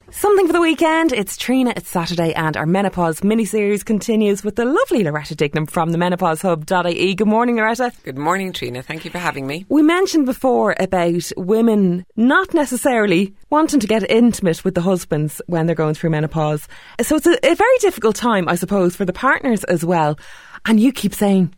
Something for the weekend. It's Trina, it's Saturday, and our menopause mini-series continues with the lovely Loretta Dignam from the menopausehub.ie. Good morning, Loretta. Good morning, Trina. Thank you for having me. We mentioned before about women not necessarily wanting to get intimate with the husbands when they're going through menopause. So it's a very difficult time, I suppose, for the partners as well. And you keep saying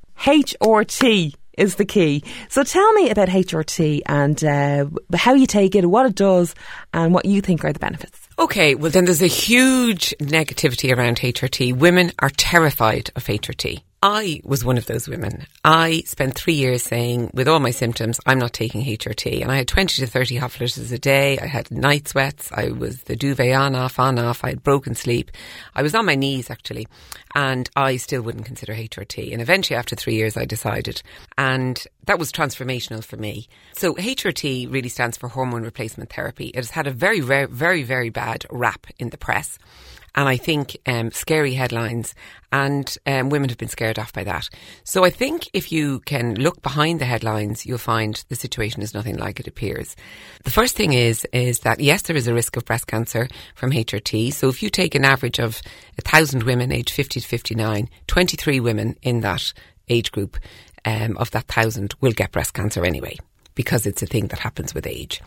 HRT is the key. So tell me about HRT and how you take it, what it does, and what you think are the benefits. Okay, well then there's a huge negativity around HRT. Women are terrified of HRT. I was one of those women. I spent 3 years saying, with all my symptoms, I'm not taking HRT. And I had 20 to 30 hot flushes a day. I had night sweats. I was the duvet on, off. I had broken sleep. I was on my knees, actually. And I still wouldn't consider HRT. And eventually, after 3 years, I decided. And that was transformational for me. So HRT really stands for hormone replacement therapy. It has had a very, very, very, very bad rap in the press. And I think scary headlines, and women have been scared off by that. So I think if you can look behind the headlines, you'll find the situation is nothing like it appears. The first thing is that, yes, there is a risk of breast cancer from HRT. So if you take an average of 1,000 women aged 50 to 59, 23 women in that age group of that 1,000 will get breast cancer anyway, because it's a thing that happens with age.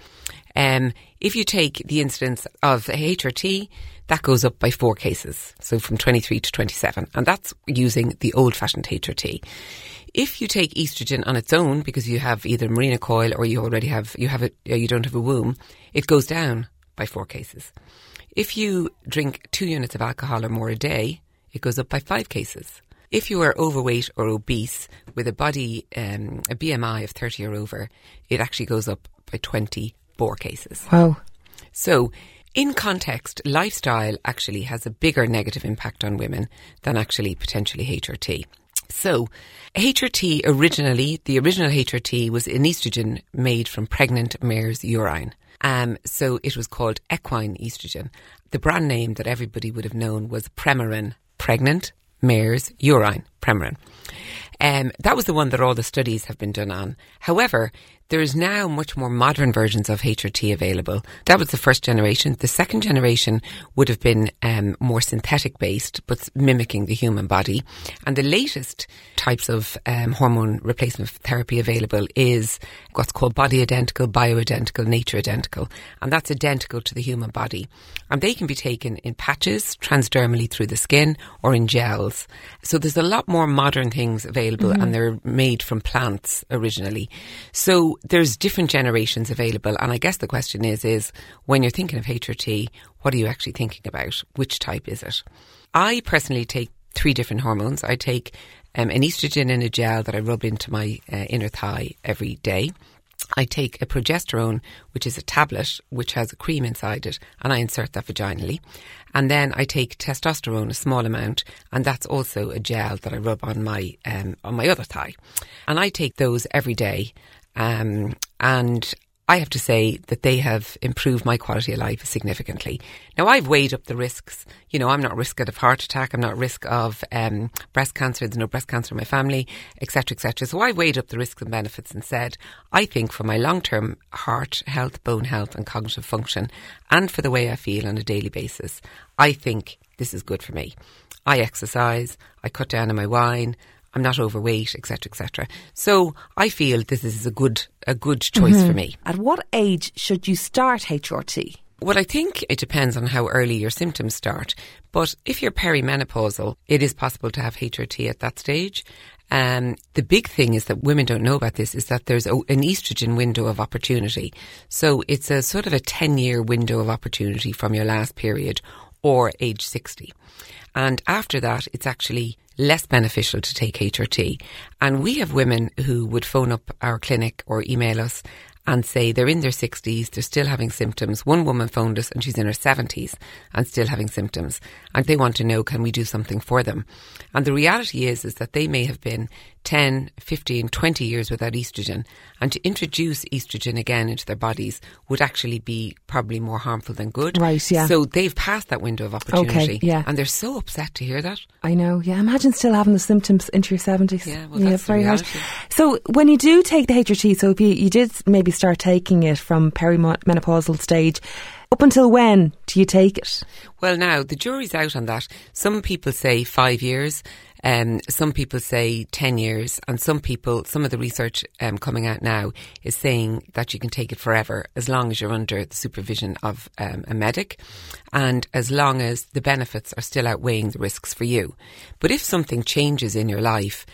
If you take the incidence of HRT, that goes up by 4 cases. So from 23 to 27. And that's using the old-fashioned HRT. If you take estrogen on its own, because you have either Mirena coil or you don't have a womb, it goes down by 4 cases. If you drink 2 units of alcohol or more a day, it goes up by 5 cases. If you are overweight or obese with a BMI of 30 or over, it actually goes up by 24 cases. Wow. So, in context, lifestyle actually has a bigger negative impact on women than actually potentially HRT. So, HRT originally, the original HRT was an estrogen made from pregnant mare's urine. So it was called equine estrogen. The brand name that everybody would have known was Premarin, pregnant mare's urine, Premarin. That was the one that all the studies have been done on. However, there is now much more modern versions of HRT available. That was the first generation. The second generation would have been more synthetic based, but mimicking the human body. And the latest types of hormone replacement therapy available is what's called body identical, bioidentical, nature identical. And that's identical to the human body. And they can be taken in patches, transdermally through the skin, or in gels. So there's a lot more modern things available, and they're made from plants originally. So there's different generations available, and I guess the question is when you're thinking of HRT, what are you actually thinking about? Which type is it? I personally take 3 different hormones. I take an estrogen in a gel that I rub into my inner thigh every day. I take a progesterone, which is a tablet, which has a cream inside it, and I insert that vaginally. And then I take testosterone, a small amount, and that's also a gel that I rub on my other thigh. And I take those every day. And I have to say that they have improved my quality of life significantly. Now, I've weighed up the risks. You know, I'm not at risk of heart attack. I'm not at risk of breast cancer. There's no breast cancer in my family, etc., etc. So I weighed up the risks and benefits and said, I think for my long-term heart health, bone health and cognitive function, and for the way I feel on a daily basis, I think this is good for me. I exercise. I cut down on my wine. I'm not overweight, etc., etc. So I feel this is a good choice for me. At what age should you start HRT? Well, I think it depends on how early your symptoms start. But if you're perimenopausal, it is possible to have HRT at that stage. The big thing is that women don't know about this is that there's an estrogen window of opportunity. So it's a sort of a 10-year window of opportunity from your last period or age 60. And after that, it's actually less beneficial to take HRT. And we have women who would phone up our clinic or email us and say they're in their 60s, they're still having symptoms. One woman phoned us and she's in her 70s and still having symptoms. And they want to know, can we do something for them? And the reality is that they may have been 10, 15, 20 years without estrogen. And to introduce estrogen again into their bodies would actually be probably more harmful than good. Right, yeah. So they've passed that window of opportunity. Okay, yeah. And they're so upset to hear that. I know, yeah. Imagine still having the symptoms into your 70s. Yeah, well, that's very the reality. hard. So when you do take the HRT, so if you did maybe start taking it from perimenopausal stage, Up until when do you take it? Well, now, the jury's out on that. Some people say 5 years, some people say 10 years, and some of the research coming out now is saying that you can take it forever as long as you're under the supervision of a medic and as long as the benefits are still outweighing the risks for you. But if something changes in your life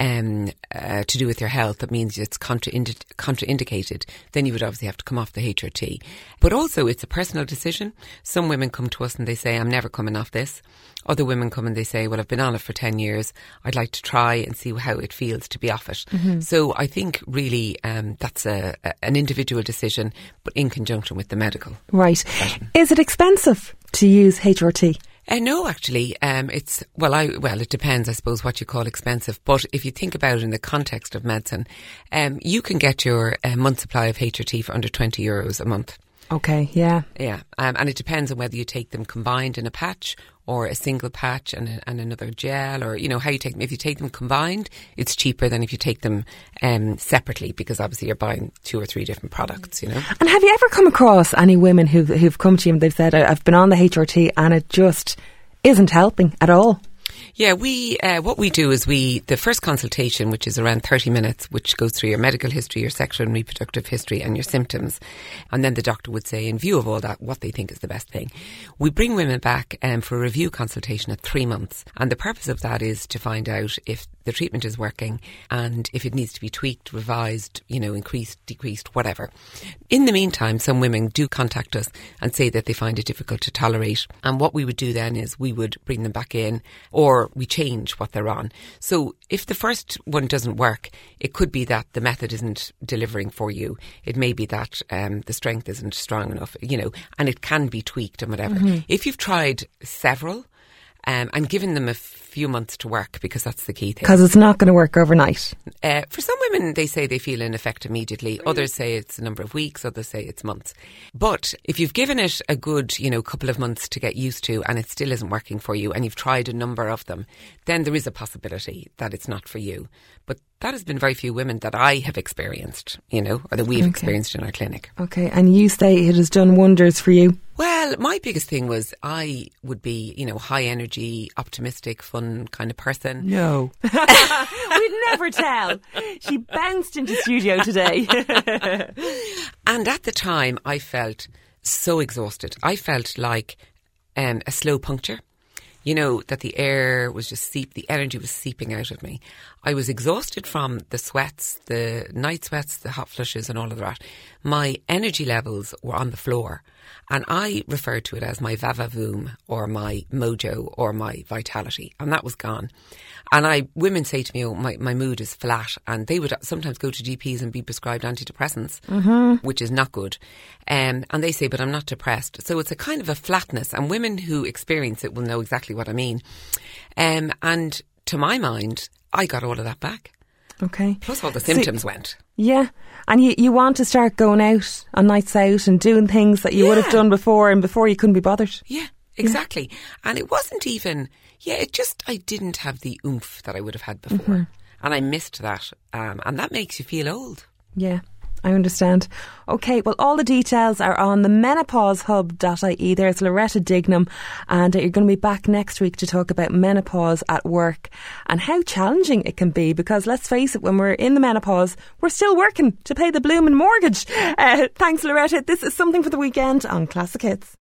to do with your health, that means it's contraindicated, then you would obviously have to come off the HRT. But also it's a personal decision. Some women come to us and they say, I'm never coming off this. Other women come and they say, well, I've been on it for 10 years. I'd like to try and see how it feels to be off it. Mm-hmm. So I think really that's an individual decision, but in conjunction with the medical. Right. Profession. Is it expensive to use HRT? No, actually, it depends, I suppose, what you call expensive. But if you think about it in the context of medicine, you can get your month supply of HRT for under €20 a month. Okay, yeah. Yeah, and it depends on whether you take them combined in a patch or a single patch and another gel, or, how you take them. If you take them combined, it's cheaper than if you take them separately, because obviously you're buying 2 or 3 different products, And have you ever come across any women who've come to you and they've said, I've been on the HRT and it just isn't helping at all? Yeah, what we do is the first consultation, which is around 30 minutes, which goes through your medical history, your sexual and reproductive history and your symptoms. And then the doctor would say, in view of all that, what they think is the best thing. We bring women back for a review consultation at 3 months. And the purpose of that is to find out if the treatment is working and if it needs to be tweaked, revised, increased, decreased, whatever. In the meantime, some women do contact us and say that they find it difficult to tolerate. And what we would do then is we would bring them back in, or we change what they're on. So if the first one doesn't work, it could be that the method isn't delivering for you. It may be that the strength isn't strong enough, and it can be tweaked and whatever. Mm-hmm. If you've tried several and given them a few months to work, because that's the key thing. Because it's not going to work overnight. For some women, they say they feel an effect immediately. Really? Others say it's a number of weeks. Others say it's months. But if you've given it a good, couple of months to get used to and it still isn't working for you and you've tried a number of them, then there is a possibility that it's not for you. But that has been very few women that I have experienced, or that we've experienced in our clinic. Okay, and you say it has done wonders for you? Well, my biggest thing was I would be, high energy, optimistic, fun kind of person. No. We'd never tell. She bounced into studio today. And at the time, I felt so exhausted. I felt like a slow puncture. That the air was just the energy was seeping out of me. I was exhausted from the sweats, the night sweats, the hot flushes and all of that. My energy levels were on the floor. And I referred to it as my va-va-voom or my mojo or my vitality. And that was gone. And women say to me, my mood is flat. And they would sometimes go to GPs and be prescribed antidepressants, mm-hmm. which is not good. And they say, but I'm not depressed. So it's a kind of a flatness. And women who experience it will know exactly what I mean. And to my mind, I got all of that back. Okay. Plus all the symptoms went. Yeah. And you want to start going out on nights out and doing things that you would have done before, and before you couldn't be bothered. Yeah, exactly. Yeah. And it wasn't even, I didn't have the oomph that I would have had before. Mm-hmm. And I missed that. And that makes you feel old. Yeah. I understand. Okay, well, all the details are on the menopausehub.ie. There's Loretta Dignam, and you're going to be back next week to talk about menopause at work and how challenging it can be, because let's face it, when we're in the menopause, we're still working to pay the blooming mortgage. Thanks, Loretta. This is Something for the Weekend on Classic Hits.